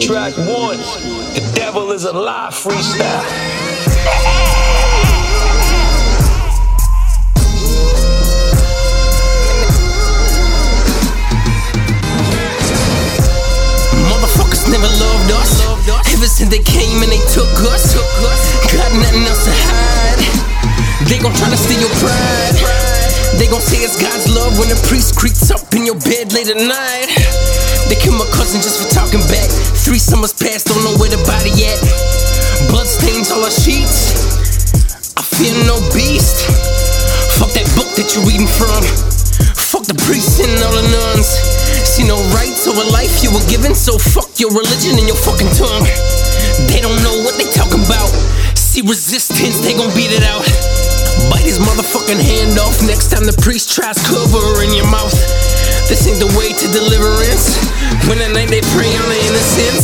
Track 1, The Devil is Alive freestyle. Motherfuckers never loved us. Ever since they came and they took us. Got nothing else to hide. They gon' try to steal your pride. They gon' say it's God's love when the priest creeps up in your bed late at night. They killed my cousin just for talking back. 3 summers passed, don't know where the body at. Blood stains all our sheets. I fear no beast. Fuck that book that you're reading from. Fuck the priests and all the nuns. See no rights over life you were given, so fuck your religion and your fucking tongue. They don't know what they talking about. See resistance, they gon' beat it out. Bite his motherfucking hand off next time the priest tries cover in your mouth. This ain't the way to deliverance. When at night they pray on the innocence.